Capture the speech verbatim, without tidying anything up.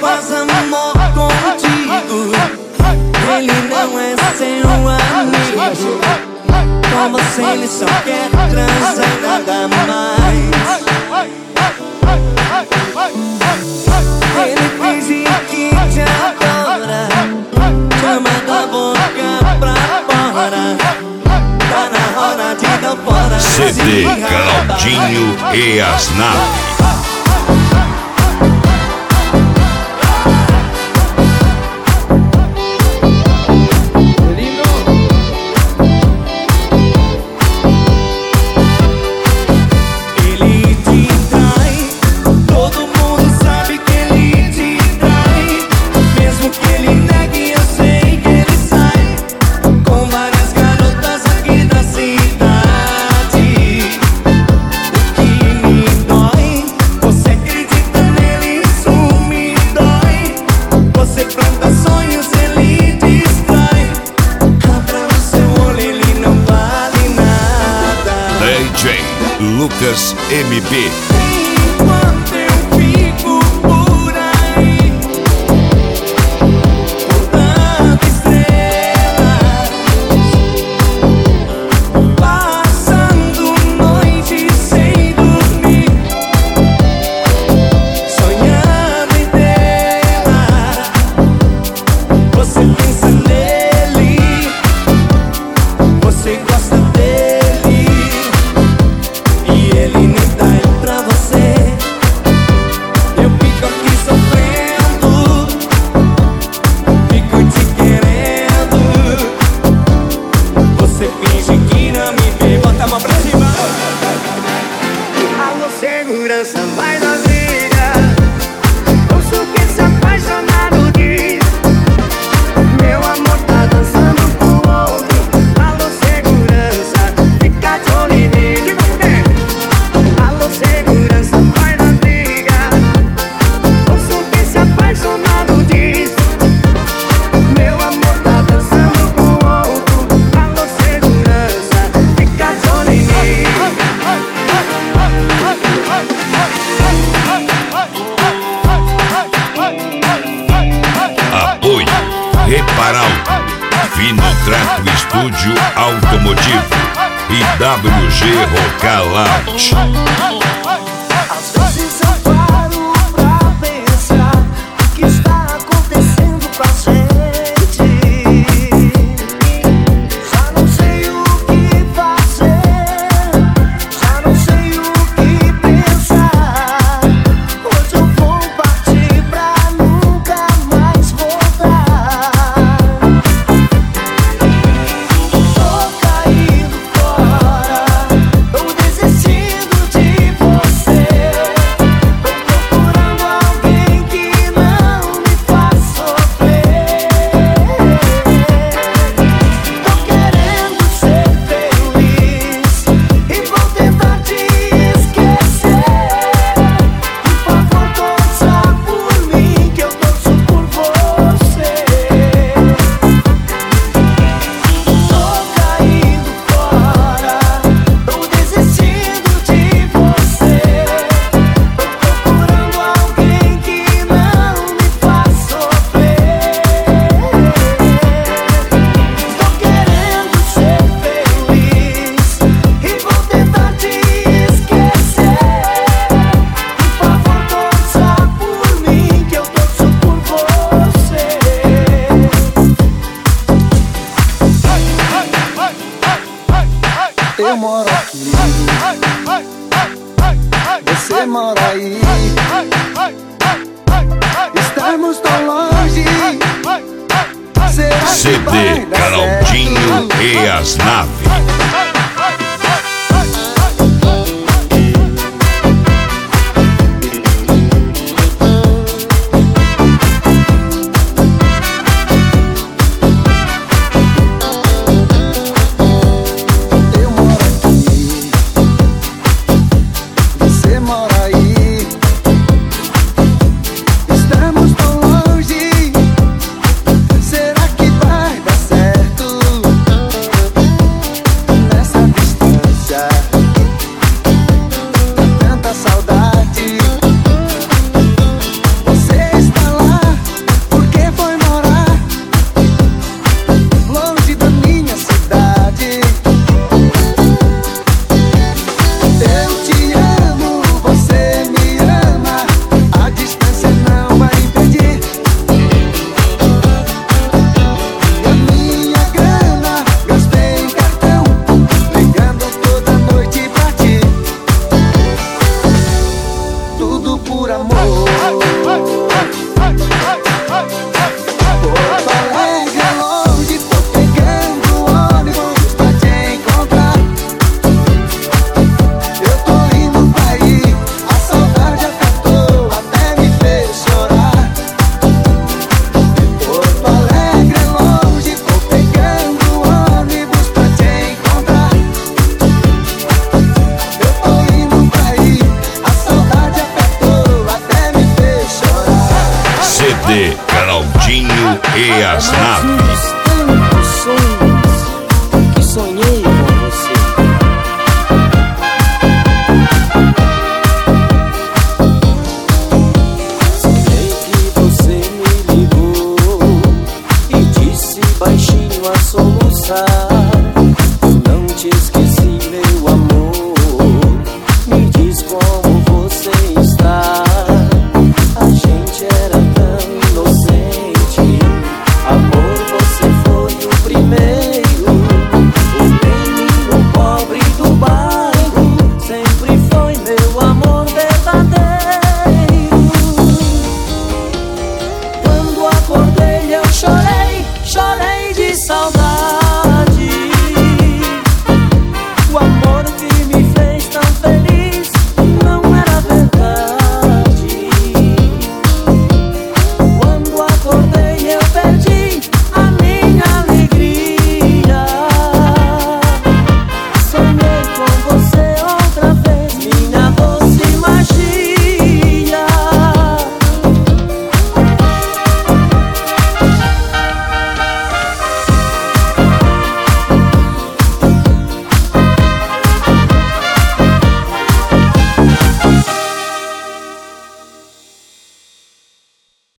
faz amor contigo. Ele não é seu amigo. Com você ele só quer transar e nada mais. Ele finge que te adora, chama da boca pra fora. Tá na hora de dar fora. C D Claudinho e as Naves. Lucas M P. Enquanto eu fico por aí, contando estrelas, passando noite sem dormir, sonhando em tê-la. Você pensa nele, você gosta dele. Ele nem tá aí pra você. Eu fico aqui sofrendo, fico te querendo. Você finge que não me vê. Bota a mão pra cima. Alô, segurança, vai na briga. Ouço o que esse apaixonado diz. Meu amor tá dançando com o outro. Alô, segurança, fica de olho em mim. Alô, segurança, vai na briga. Ouço o que esse apaixonado diz. Meu amor tá dançando com o outro. Alô, segurança, fica de olho em mim. Apoio Reparal, Fino Trato Estúdio Automotivo e W G Rocalat. Às vezes eu paro pra pensar o que está acontecendo com a gente. Já não sei o que fazer, já não sei o que pensar. Hoje eu vou partir pra nunca mais voltar. Tô caindo fora, tô desistindo de você. Tô procurando alguém que não me faz sofrer. Tô querendo ser feliz e vou tentar te esquecer. Por favor, torça por mim que eu torço por você. Tô caindo fora, tô desistindo de você. Tô procurando alguém que não me faz sofrer. Tô querendo ser feliz e vou tentar te esquecer. Por favor, torça por mim que eu torço por você. Eu moro aqui, você mora aí. Estamos tão longe. Será que C D vai dar Claudinho certo? e as Naves. Eu moro aqui, você mora aí. Estamos tão longe. Será que vai dar certo nessa distância? Tanta saudade. Você está lá as É mais um naves. dos tantos sonhos que sonhei com você. Sonhei que você me ligou e disse baixinho a soluçar: eu não te esqueci, meu amor. Me diz como você está. A gente era tão inocente. Amor, você foi o primeiro. O menino pobre do bairro sempre foi meu amor.